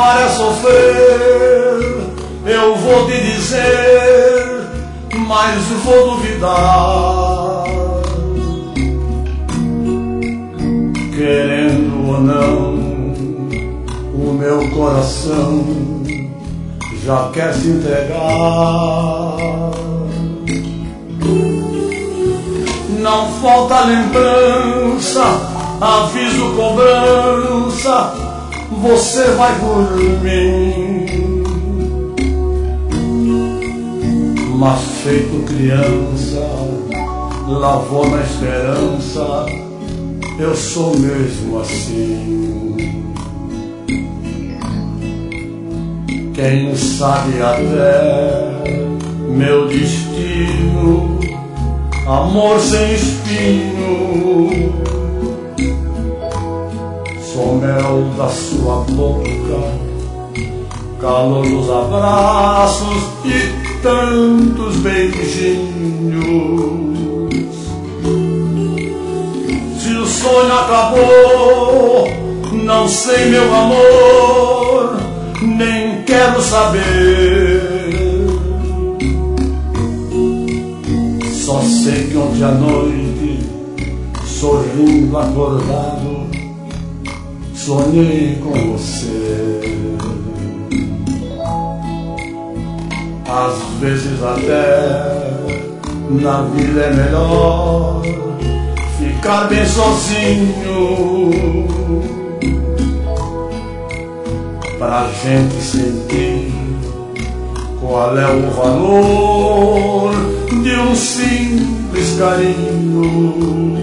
amar é sofrer, eu vou te dizer, mas vou duvidar. Querendo ou não, o meu coração já quer se entregar. Não falta lembrança, aviso, cobrança, você vai por mim. Mas feito criança, lavou na esperança, eu sou mesmo assim. Quem sabe até meu destino, amor sem espinho, sou mel da sua boca, calor dos abraços e tantos beijinhos. Se o sonho acabou, não sei, meu amor, nem quero saber. Só sei que ontem à noite, sorrindo acordado, sonhei com você. Às vezes até na vida é melhor ficar bem sozinho, pra gente sentir qual é o valor de um simples carinho.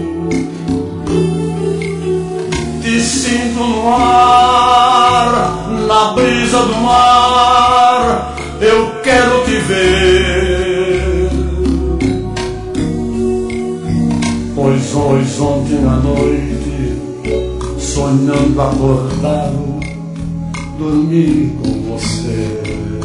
Te sinto no ar, na brisa do mar, eu quero te ver. Pois hoje, ontem à noite, sonhando acordado, dormi com você.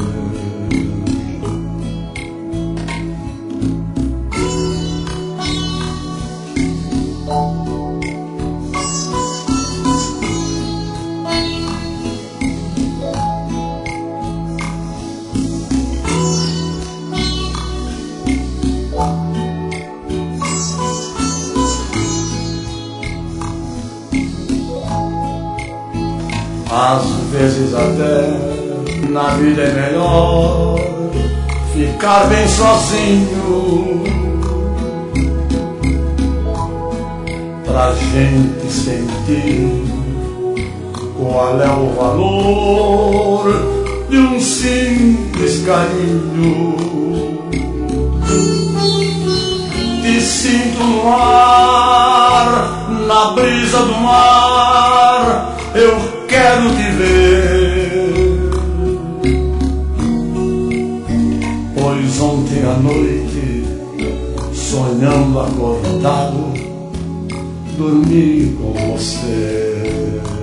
Às vezes até na vida é melhor ficar bem sozinho, pra gente sentir qual é o valor de um simples carinho. Te sinto no ar, na brisa do mar, eu quero te ver. Pois ontem à noite, sonhando acordado, dormi com você.